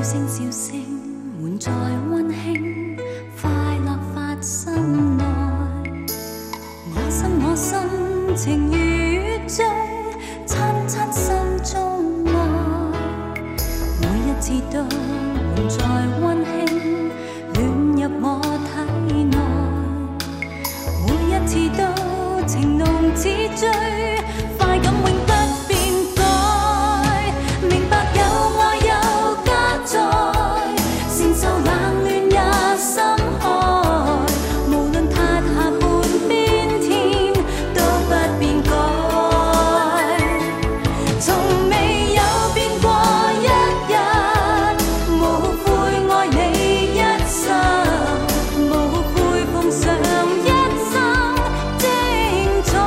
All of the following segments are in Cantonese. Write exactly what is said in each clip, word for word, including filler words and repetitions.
聲笑聲滿載溫馨，快樂發生內。我心我心情如醉，親親心中愛。每一次都滿載溫馨，戀入我體內。每一次都情濃似醉，快感永不變改。明白有愛有家在，承受冷暖也心開。無論塌下半邊天，都不變改。從未有變過一日，無悔愛你一生，無悔奉上一生精彩。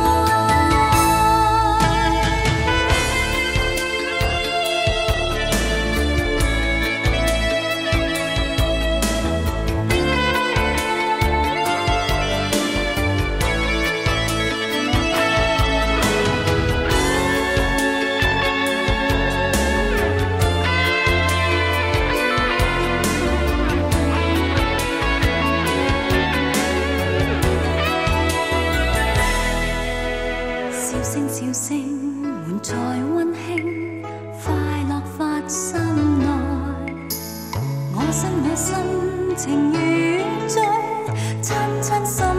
笑聲笑聲滿載溫馨，快樂發生內。我心我心情如醉，親親心